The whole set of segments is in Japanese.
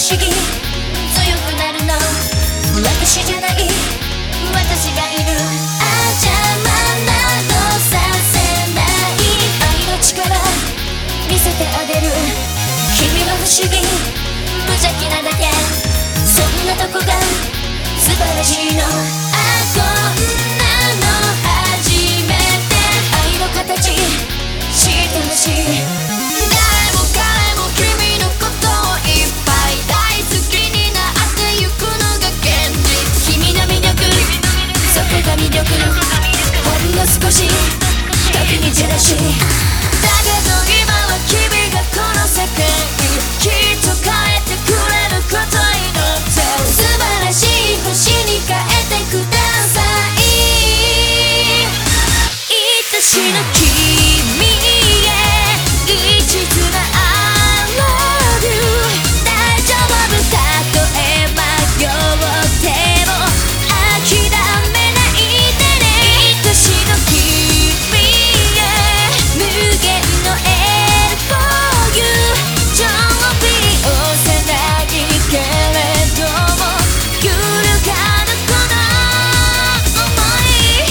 思議強くなるの私じゃない私がいる邪魔などさせない愛の力見せてあげる君は不思議無邪気なだけそんなとこが素晴らしいのこんなの初めて愛の形知ってほしい誰も彼も君のことをいっぱい大好きになってゆくのが現実君の魅力そこが魅力ほんの少し時にジェラシーだけど今は君がこの世界きっと変えてくれることに乗って素晴らしい星に変えてください愛しの君へ一途な I love you 大丈夫たとえ迷っても諦めないでね愛しの君へ無限の L for you 常備をせないけれども揺るがぬこの想い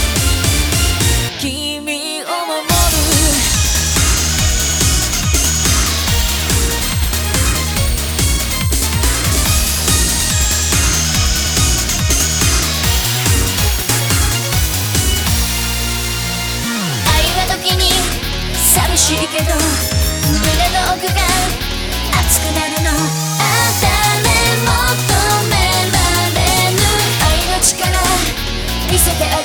君を守る愛は時に寂しいけど胸の奥が熱くなるの誰も止められぬ愛の力見せてあげる